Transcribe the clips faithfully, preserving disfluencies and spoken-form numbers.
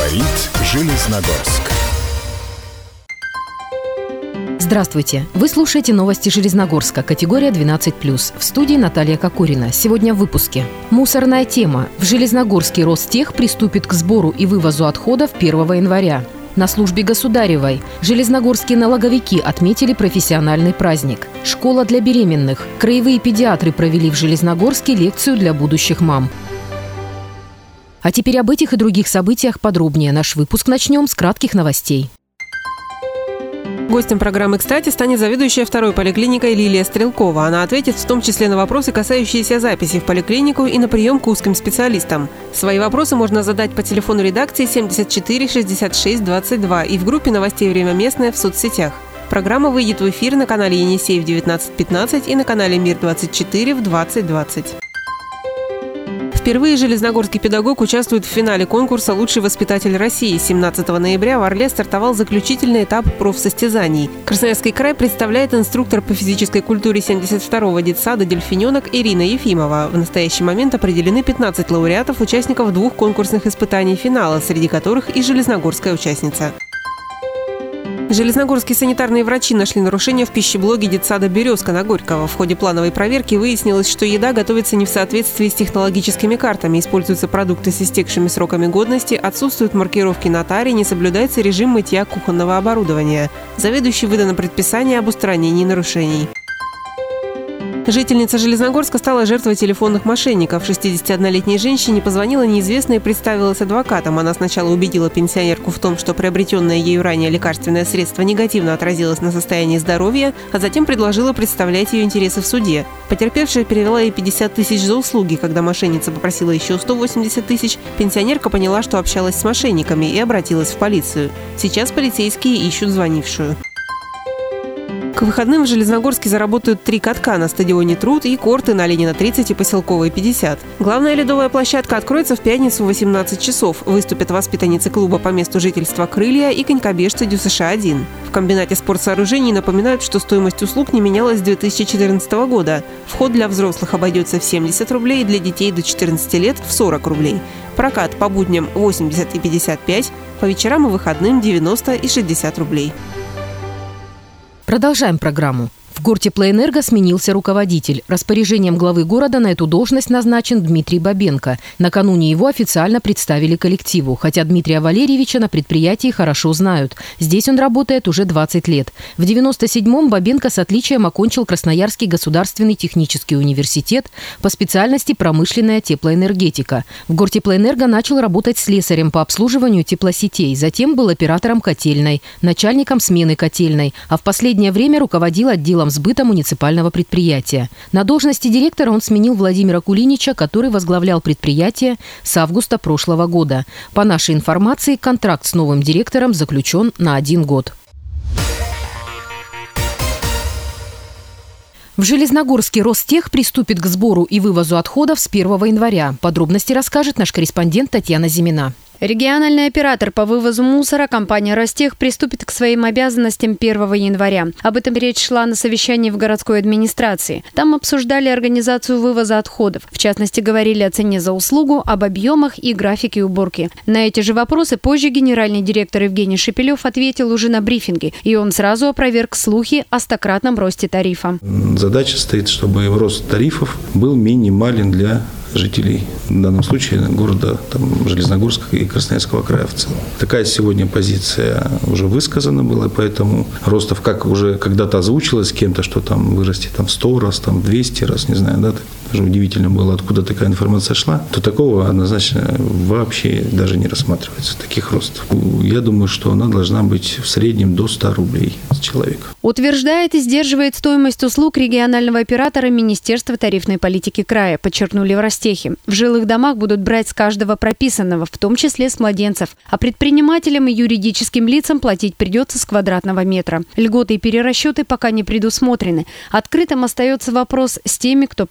Говорит Железногорск. Здравствуйте! Вы слушаете новости Железногорска, категория двенадцать плюс. В студии Наталья Кокорина. Сегодня в выпуске. Мусорная тема. В Железногорске Ростех приступит к сбору и вывозу отходов первого января. На службе государевой железногорские налоговики отметили профессиональный праздник. Школа для беременных. Краевые педиатры провели в Железногорске лекцию для будущих мам. А теперь об этих и других событиях подробнее. Наш выпуск начнем с кратких новостей. Гостем программы «Кстати» станет заведующая второй поликлиникой Лилия Стрелкова. Она ответит в том числе на вопросы, касающиеся записи в поликлинику и на прием к узким специалистам. Свои вопросы можно задать по телефону редакции семьдесят четыре шестьдесят шесть двадцать два и в группе новостей «Время местное» в соцсетях. Программа выйдет в эфир на канале Енисей в девятнадцать пятнадцать и на канале Мир двадцать четыре в двадцать двадцать. Впервые железногорский педагог участвует в финале конкурса «Лучший воспитатель России». семнадцатого ноября в Орле стартовал заключительный этап профсостязаний. Красноярский край представляет инструктор по физической культуре семьдесят второго детсада «Дельфиненок» Ирина Ефимова. В настоящий момент определены пятнадцать лауреатов, участников двух конкурсных испытаний финала, среди которых и железногорская участница. Железногорские санитарные врачи нашли нарушения в пищеблоге детсада «Березка» на Горького. В ходе плановой проверки выяснилось, что еда готовится не в соответствии с технологическими картами, используются продукты с истекшими сроками годности, отсутствуют маркировки на таре, не соблюдается режим мытья кухонного оборудования. Заведующей выдано предписание об устранении нарушений. Жительница Железногорска стала жертвой телефонных мошенников. шестидесятиоднолетней женщине позвонила неизвестная и представилась адвокатом. Она сначала убедила пенсионерку в том, что приобретенное ею ранее лекарственное средство негативно отразилось на состоянии здоровья, а затем предложила представлять ее интересы в суде. Потерпевшая перевела ей пятьдесят тысяч за услуги. Когда мошенница попросила еще сто восемьдесят тысяч, пенсионерка поняла, что общалась с мошенниками, и обратилась в полицию. Сейчас полицейские ищут звонившую. К выходным в Железногорске заработают три катка на стадионе «Труд» и корты на Ленина тридцать и Поселковой пятьдесят. Главная ледовая площадка откроется в пятницу в восемнадцать часов. Выступят воспитанницы клуба по месту жительства «Крылья» и конькобежцы ДЮСШ один. В комбинате спортсооружений напоминают, что стоимость услуг не менялась с две тысячи четырнадцатого года. Вход для взрослых обойдется в семьдесят рублей, для детей до четырнадцати лет в сорок рублей. Прокат по будням восемьдесят и пятьдесят пять, по вечерам и выходным девяносто и шестьдесят рублей. Продолжаем программу. В Гортеплоэнерго сменился руководитель. Распоряжением главы города на эту должность назначен Дмитрий Бабенко. Накануне его официально представили коллективу, хотя Дмитрия Валерьевича на предприятии хорошо знают. Здесь он работает уже двадцать лет. В девяносто седьмом Бабенко с отличием окончил Красноярский государственный технический университет по специальности промышленная теплоэнергетика. В Гортеплоэнерго начал работать слесарем по обслуживанию теплосетей, затем был оператором котельной, начальником смены котельной, а в последнее время руководил отделом сбыта муниципального предприятия. На должности директора он сменил Владимира Кулинича, который возглавлял предприятие с августа прошлого года. По нашей информации, контракт с новым директором заключен на один год. В Железногорске Ростех приступит к сбору и вывозу отходов с первого января. Подробности расскажет наш корреспондент Татьяна Зимина. Региональный оператор по вывозу мусора компания «Ростех» приступит к своим обязанностям первого января. Об этом речь шла на совещании в городской администрации. Там обсуждали организацию вывоза отходов. В частности, говорили о цене за услугу, об объемах и графике уборки. На эти же вопросы позже генеральный директор Евгений Шепелев ответил уже на брифинге. И он сразу опроверг слухи о стократном росте тарифа. Задача стоит, чтобы рост тарифов был минимален для жителей, в данном случае города там, Железногорска и Красноярского края в целом. Такая сегодня позиция уже высказана была, поэтому ростов, как уже когда-то озвучилось кем-то, что там вырастет там, в сто раз, там, двести раз, не знаю, да, даже удивительно было, откуда такая информация шла, то такого однозначно вообще даже не рассматривается, таких ростов. Я думаю, что она должна быть в среднем до ста рублей с человека. Утверждает и сдерживает стоимость услуг регионального оператора Министерства тарифной политики края, подчеркнули в Ростехе. В жилых домах будут брать с каждого прописанного, в том числе с младенцев. А предпринимателям и юридическим лицам платить придется с квадратного метра. Льготы и перерасчеты пока не предусмотрены. Открытым остается вопрос с теми, кто прописан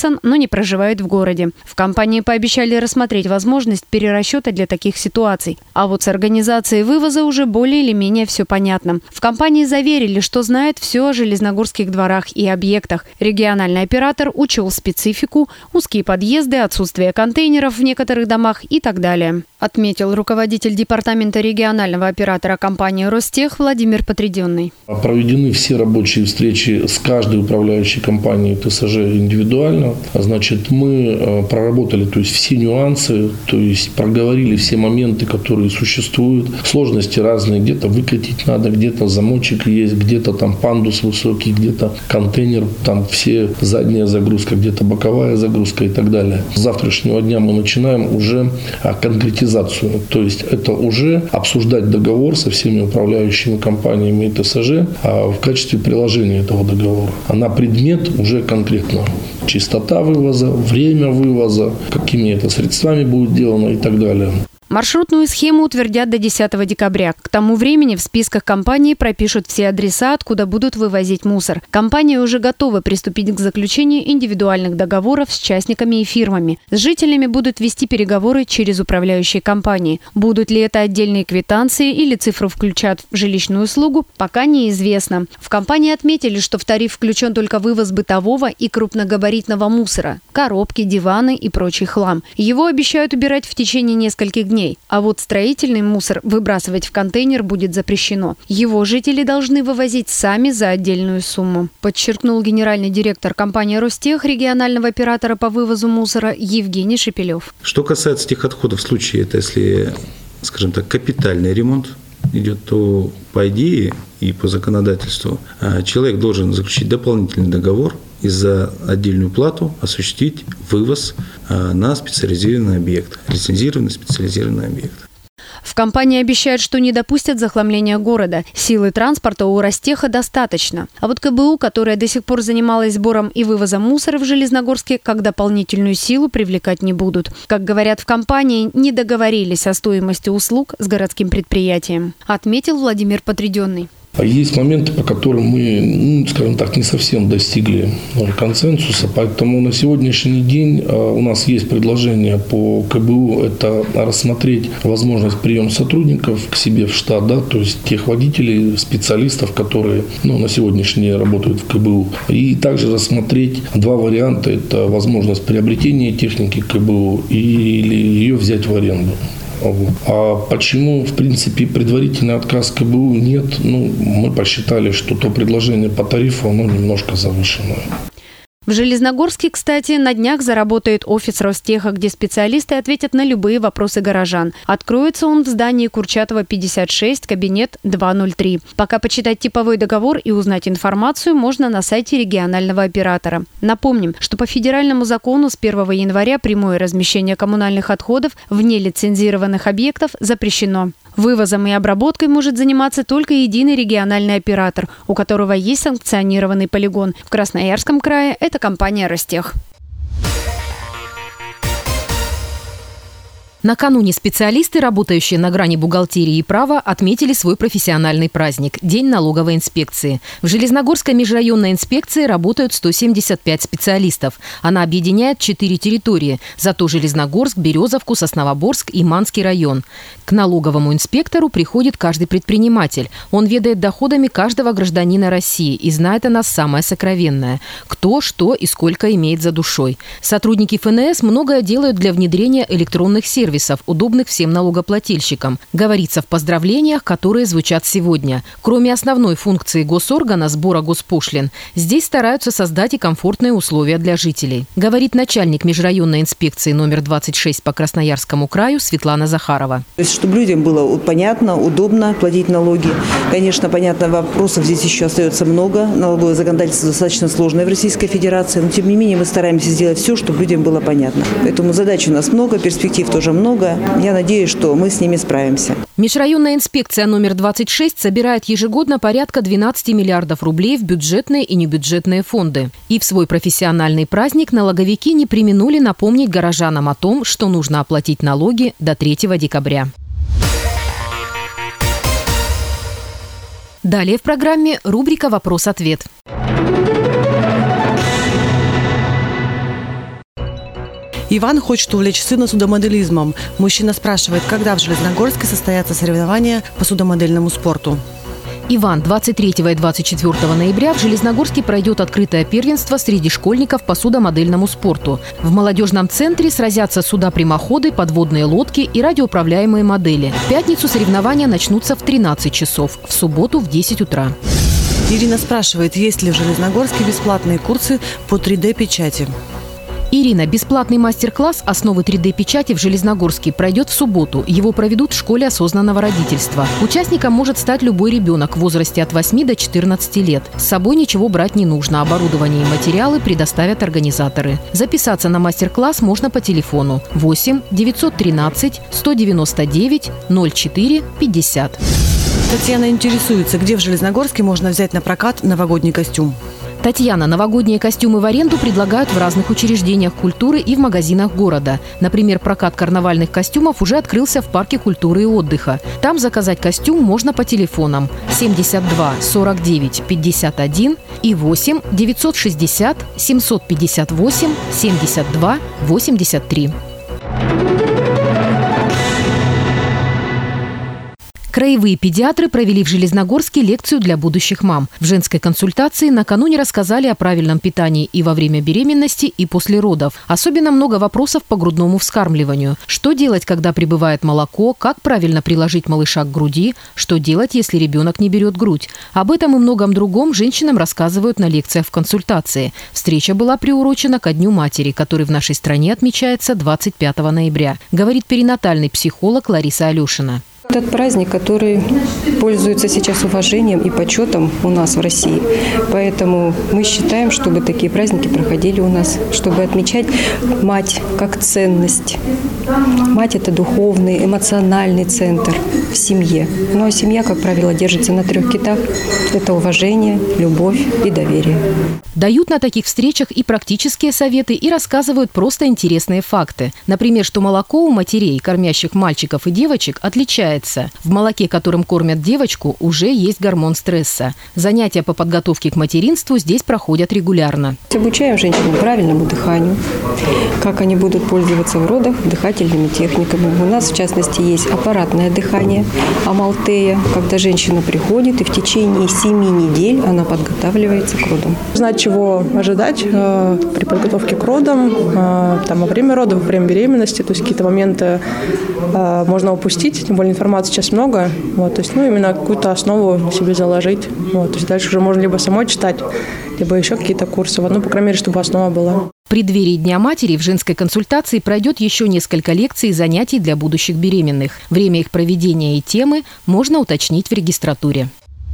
прописан, но не проживает в городе. В компании пообещали рассмотреть возможность перерасчета для таких ситуаций. А вот с организацией вывоза уже более или менее все понятно. В компании заверили, что знает все о железногорских дворах и объектах. Региональный оператор учел специфику, узкие подъезды, отсутствие контейнеров в некоторых домах и так далее. Отметил руководитель департамента регионального оператора компании «Ростех» Владимир Потряденный. Проведены все рабочие встречи с каждой управляющей компанией ТСЖ индивидуально. Значит, мы проработали, то есть, все нюансы, то есть проговорили все моменты, которые существуют. Сложности разные. Где-то выкатить надо, где-то замочек есть, где-то там пандус высокий, где-то контейнер, там все задняя загрузка, где-то боковая загрузка и так далее. С завтрашнего дня мы начинаем уже конкретизацию. То есть это уже обсуждать договор со всеми управляющими компаниями ТСЖ в качестве приложения этого договора. А на предмет уже конкретно частота вывоза, время вывоза, какими это средствами будет делано и так далее. Маршрутную схему утвердят до десятого декабря. К тому времени в списках компании пропишут все адреса, откуда будут вывозить мусор. Компания уже готова приступить к заключению индивидуальных договоров с частниками и фирмами. С жителями будут вести переговоры через управляющие компании. Будут ли это отдельные квитанции или цифру включат в жилищную услугу, пока неизвестно. В компании отметили, что в тариф включен только вывоз бытового и крупногабаритного мусора – коробки, диваны и прочий хлам. Его обещают убирать в течение нескольких дней. А вот строительный мусор выбрасывать в контейнер будет запрещено. Его жители должны вывозить сами за отдельную сумму, подчеркнул генеральный директор компании «Ростех» регионального оператора по вывозу мусора Евгений Шепелев. Что касается тех отходов, в случае, это если, скажем так, капитальный ремонт идет, то по идее и по законодательству человек должен заключить дополнительный договор и за отдельную плату осуществить вывоз на специализированный объект, лицензированный специализированный объект. В компании обещают, что не допустят захламления города. Силы транспорта у Ростеха достаточно. А вот ка бэ у, которая до сих пор занималась сбором и вывозом мусора в Железногорске, как дополнительную силу привлекать не будут. Как говорят в компании, не договорились о стоимости услуг с городским предприятием, отметил Владимир Потряденный. Есть моменты, по которым мы, ну, скажем так, не совсем достигли консенсуса, поэтому на сегодняшний день у нас есть предложение по ка бэ у, это рассмотреть возможность приема сотрудников к себе в штат, да, то есть тех водителей, специалистов, которые, ну, на сегодняшний день работают в ка бэ у, и также рассмотреть два варианта, это возможность приобретения техники ка бэ у или ее взять в аренду. А почему, в принципе, предварительный отказ ка бэ у нет? Ну, мы посчитали, что то предложение по тарифу, оно немножко завышенное. В Железногорске, кстати, на днях заработает офис Ростеха, где специалисты ответят на любые вопросы горожан. Откроется он в здании Курчатова, пятьдесят шесть, кабинет два ноль три. Пока почитать типовой договор и узнать информацию можно на сайте регионального оператора. Напомним, что по федеральному закону с первого января прямое размещение коммунальных отходов в нелицензированных объектов запрещено. Вывозом и обработкой может заниматься только единый региональный оператор, у которого есть санкционированный полигон. В Красноярском крае это компания «Ростех». Накануне специалисты, работающие на грани бухгалтерии и права, отметили свой профессиональный праздник – День налоговой инспекции. В Железногорской межрайонной инспекции работают сто семьдесят пять специалистов. Она объединяет четыре территории – зато Железногорск, Березовку, Сосновоборск и Манский район. К налоговому инспектору приходит каждый предприниматель. Он ведает доходами каждого гражданина России и знает о нас самое сокровенное – кто, что и сколько имеет за душой. Сотрудники эф эн эс многое делают для внедрения электронных сервисов, удобных всем налогоплательщикам, говорится в поздравлениях, которые звучат сегодня. Кроме основной функции госоргана сбора госпошлин, здесь стараются создать и комфортные условия для жителей, говорит начальник межрайонной инспекции номер двадцать шесть по Красноярскому краю Светлана Захарова. То есть, чтобы людям было понятно, удобно платить налоги. Конечно, понятно, вопросов здесь еще остается много. Налоговое законодательство достаточно сложное в Российской Федерации, но тем не менее мы стараемся сделать все, чтобы людям было понятно. Поэтому задач у нас много, перспектив тоже много. много. Я надеюсь, что мы с ними справимся. Межрайонная инспекция номер двадцать шесть собирает ежегодно порядка двенадцати миллиардов рублей в бюджетные и небюджетные фонды. И в свой профессиональный праздник налоговики не преминули напомнить горожанам о том, что нужно оплатить налоги до третьего декабря. Далее в программе рубрика «Вопрос-ответ». Иван хочет увлечь сына судомоделизмом. Мужчина спрашивает, когда в Железногорске состоятся соревнования по судомодельному спорту. Иван, двадцать третьего и двадцать четвёртого ноября в Железногорске пройдет открытое первенство среди школьников по судомодельному спорту. В молодежном центре сразятся суда-прямоходы, подводные лодки и радиоуправляемые модели. В пятницу соревнования начнутся в тринадцать часов, в субботу в десять утра. Ирина спрашивает, есть ли в Железногорске бесплатные курсы по три дэ печати. Ирина, бесплатный мастер-класс «Основы три дэ печати» в Железногорске пройдет в субботу. Его проведут в школе осознанного родительства. Участником может стать любой ребенок в возрасте от восьми до четырнадцати лет. С собой ничего брать не нужно. Оборудование и материалы предоставят организаторы. Записаться на мастер-класс можно по телефону восемь девятьсот тринадцать сто девяносто девять ноль четыре пятьдесят. Татьяна интересуется, где в Железногорске можно взять на прокат новогодний костюм. Татьяна, новогодние костюмы в аренду предлагают в разных учреждениях культуры и в магазинах города. Например, прокат карнавальных костюмов уже открылся в парке культуры и отдыха. Там заказать костюм можно по телефонам семьдесят два сорок девять пятьдесят один и восемь девятьсот шестьдесят семьсот пятьдесят восемь семьдесят два восемьдесят три. Краевые педиатры провели в Железногорске лекцию для будущих мам. В женской консультации накануне рассказали о правильном питании и во время беременности, и после родов. Особенно много вопросов по грудному вскармливанию. Что делать, когда прибывает молоко, как правильно приложить малыша к груди, что делать, если ребенок не берет грудь. Об этом и многом другом женщинам рассказывают на лекциях в консультации. Встреча была приурочена ко Дню матери, который в нашей стране отмечается двадцать пятого ноября, говорит перинатальный психолог Лариса Алешина. Этот праздник, который пользуется сейчас уважением и почетом у нас в России. Поэтому мы считаем, чтобы такие праздники проходили у нас, чтобы отмечать мать как ценность. Мать – это духовный, эмоциональный центр в семье. Ну а семья, как правило, держится на трех китах. Это уважение, любовь и доверие. Дают на таких встречах и практические советы, и рассказывают просто интересные факты. Например, что молоко у матерей, кормящих мальчиков и девочек, отличается. В молоке, которым кормят девочку, уже есть гормон стресса. Занятия по подготовке к материнству здесь проходят регулярно. Обучаем женщин правильному дыханию, как они будут пользоваться в родах дыхательными техниками. У нас, в частности, есть аппаратное дыхание, амалтея, когда женщина приходит и в течение семи недель она подготавливается к родам. Знать, чего ожидать э, при подготовке к родам, э, там, во время родов, во время беременности, то есть какие-то моменты э, можно упустить, тем более информации сейчас много, вот, то есть, ну, именно какую-то основу себе заложить, вот, то есть дальше уже можно либо самой читать, либо еще какие-то курсы, вот, ну, по крайней мере, чтобы основа была. В преддверии Дня матери в женской консультации пройдет еще несколько лекций и занятий для будущих беременных. Время их проведения и темы можно уточнить в регистратуре.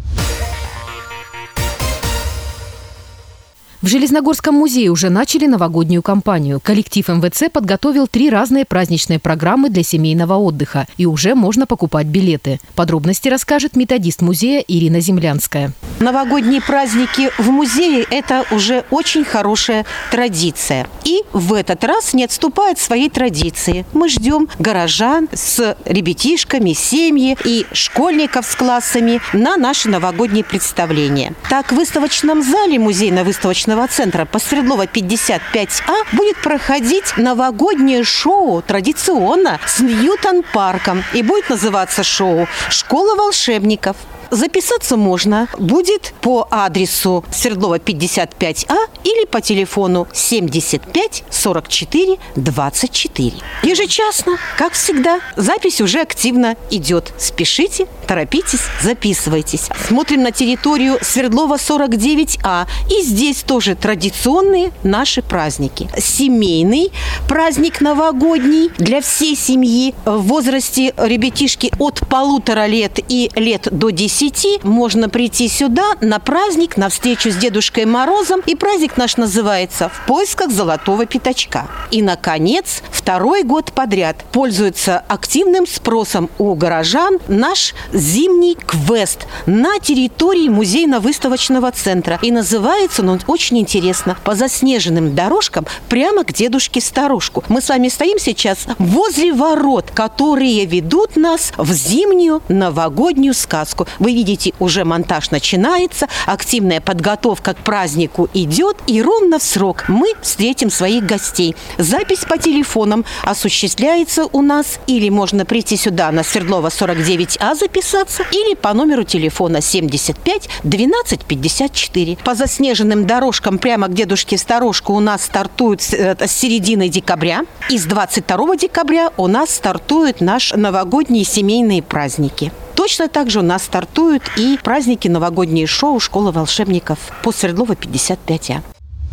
В Железногорском музее уже начали новогоднюю кампанию. Коллектив эм вэ цэ подготовил три разные праздничные программы для семейного отдыха. И уже можно покупать билеты. Подробности расскажет методист музея Ирина Землянская. Новогодние праздники в музее – это уже очень хорошая традиция. И в этот раз не отступает своей традиции. Мы ждем горожан с ребятишками, семьи и школьников с классами на наши новогодние представления. Так, в выставочном зале музейно-выставочного центра по Свердлова пятьдесят пять а будет проходить новогоднее шоу традиционно с Ньютон-парком. И будет называться шоу «Школа волшебников». Записаться можно будет по адресу Свердлова пятьдесят пять а или по телефону семьдесят пять сорок четыре двадцать четыре. Ежечасно, как всегда, запись уже активно идет. Спешите, торопитесь, записывайтесь. Смотрим на территорию Свердлова сорок девять а. И здесь тоже традиционные наши праздники. Семейный праздник новогодний для всей семьи в возрасте ребятишки от полутора лет и лет до десяти. Можно прийти сюда на праздник, на встречу с Дедушкой Морозом. И праздник наш называется «В поисках золотого пятачка». И, наконец, второй год подряд пользуется активным спросом у горожан наш зимний квест на территории музейно-выставочного центра. И называется он очень интересно «По заснеженным дорожкам прямо к дедушке-старушку». Мы с вами стоим сейчас возле ворот, которые ведут нас в зимнюю новогоднюю сказку. Вы видите, уже монтаж начинается, активная подготовка к празднику идет, и ровно в срок мы встретим своих гостей. Запись по телефонам осуществляется у нас, или можно прийти сюда на Свердлова сорок девять А записаться, или по номеру телефона семьдесят пять двенадцать пятьдесят четыре. По заснеженным дорожкам прямо к дедушке в сторожку у нас стартует с середины декабря, и с двадцать второго декабря у нас стартуют наши новогодние семейные праздники. Точно так же у нас стартуют и праздники новогодние шоу «Школа волшебников» по Свердлова пятьдесят пять А.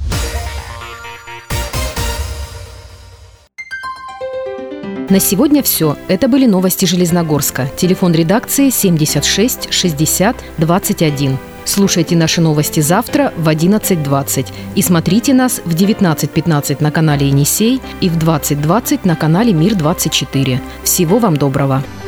На сегодня все. Это были новости Железногорска. Телефон редакции семьдесят шесть шестьдесят двадцать один. Слушайте наши новости завтра в одиннадцать двадцать. И смотрите нас в девятнадцать пятнадцать на канале «Енисей» и в двадцать двадцать на канале «Мир двадцать четыре». Всего вам доброго!